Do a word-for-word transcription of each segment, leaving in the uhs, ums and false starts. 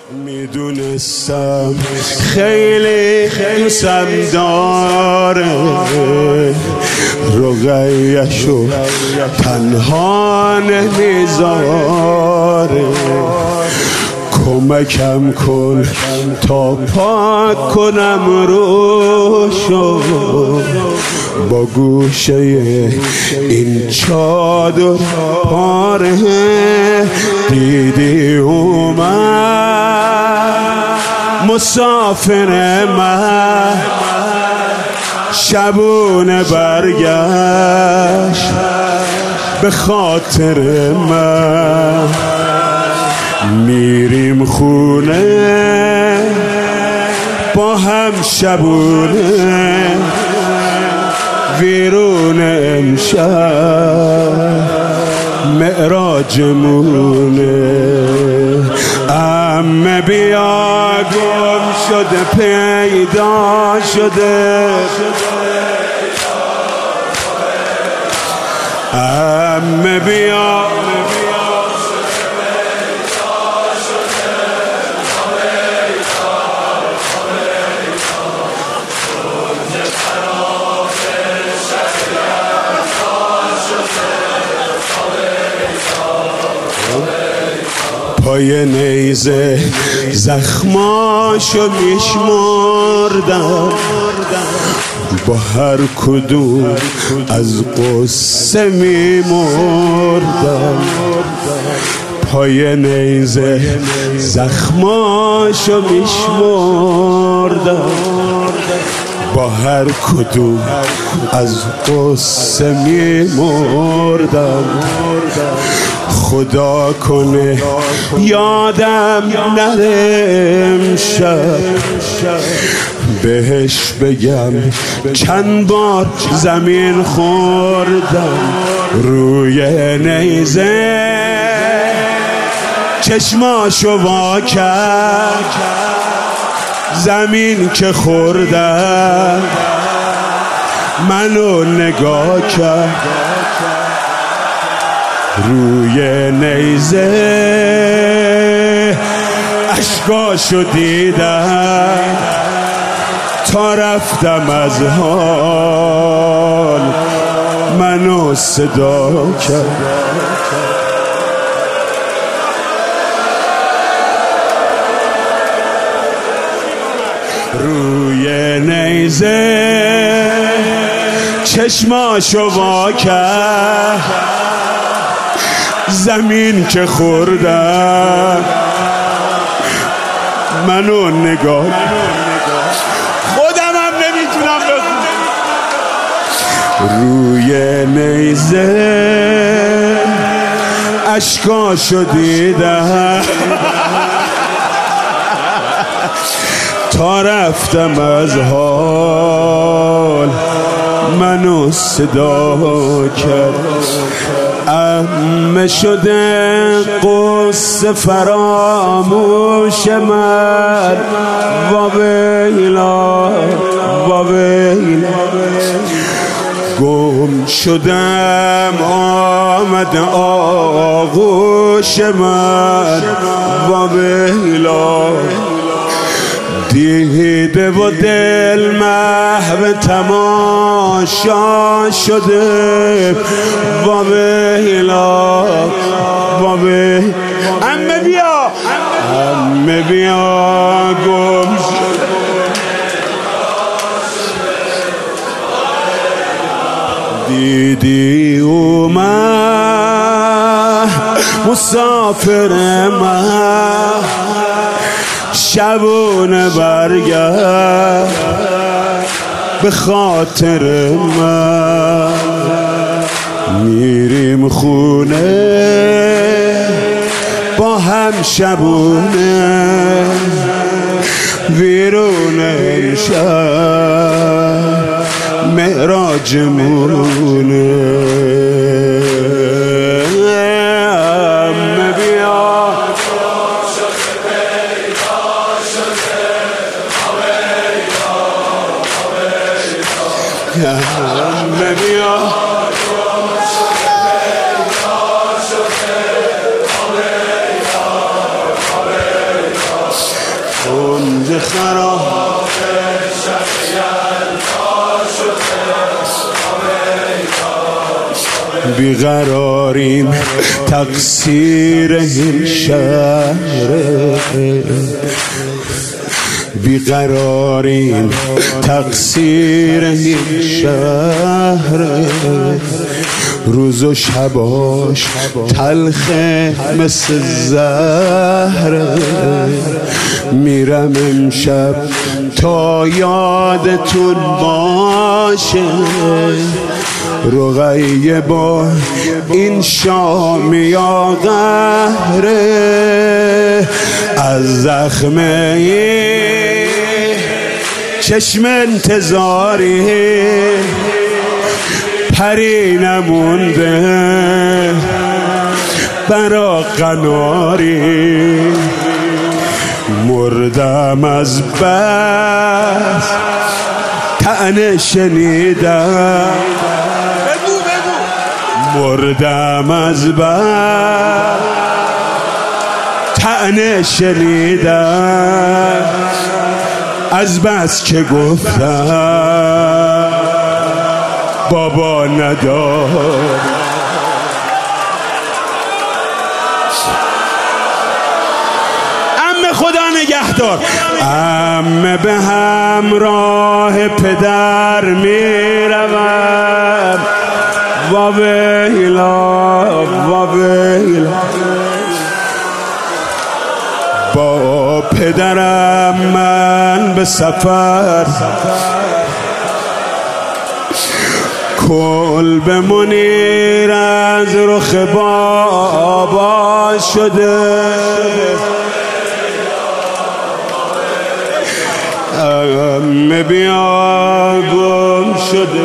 میدونستم خیلی دوستم داره، رقیه‌شو تنها نمیذاره. کمکم کن تا پاک کنم روشو، با گوشه این چادر پاره. دیدی اومد مسافر من، شبونه برگشت به خاطر من. میریم خونه با هم شبونه، ویرون امشب معراجمونه. عمه بیا گم شده پیدا شده، عمه بیا پای نیزه زخماشو میشمردم، با هر کدوم از قصه میمردم. پای نیزه زخماشو میشمردم، با هر کدوم از قصه میمردم. خدا کنه یادم نره امشب، بهش بگم چند بار زمین خوردم. روی نیزه چشماشو وا کرد، زمین که خوردم منو نگاه کرد. روی نیزه اشکاشو دیدم، تا رفتم از حال منو صدا کرد. روی نیزه چشماشو وا کرد، زمین که خوردم منو نگاه. خودم هم نمیتونم بخونم. روی نیزه اشکاشو دیدم، تا رفتم از حال منو صدا کرد. عمه شده قصه فراموش من، واویلا واویلا. گم شدم آمد آغوش من، واویلا. دیده و دل محو تماشا شده، واویلا واویلا. عمه بیا عمه بیا گم شده. دیدی اومد مسافر من، شبونه برگشت به خاطر من. میریم خونه با هم شبونه، ویرون امشب معراجمونه. عمه بیا کنج خراب بیقراریم تقصیر این شهر، بیقراریم تقصیر این شهر، روز و شباش تلخه مثل زهر، میرم امشب تا یادتون باشه رقیه با این شام یا قهره، از زخمه چشم انتظاری پری نمونده برا قناری، مردم از بس طعنه شنیدم، مردم از بس طعنه شنیدم، از بس که گفتم بابا ندار. عمه خدا نگهدار، عمه به همراه پدر میروم، وابیلا وابیلا، با پدرم من به سفر، کلب منیر از رخ بابا شده، عمه بیا گم شده،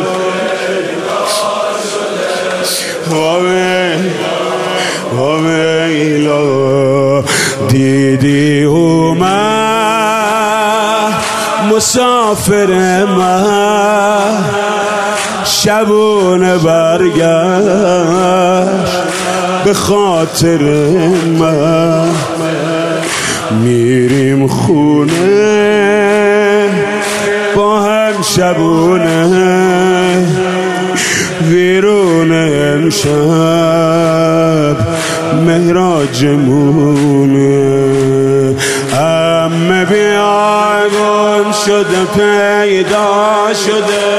ویلا دیدی اومد مسافر من، شبونه برگشت به خاطر من، میریم خونه با هم شبونه، ویرون امشب مهراجمونه، عمه بیا گم شده پیدا شده،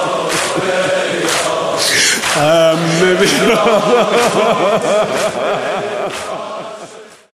عمه بیا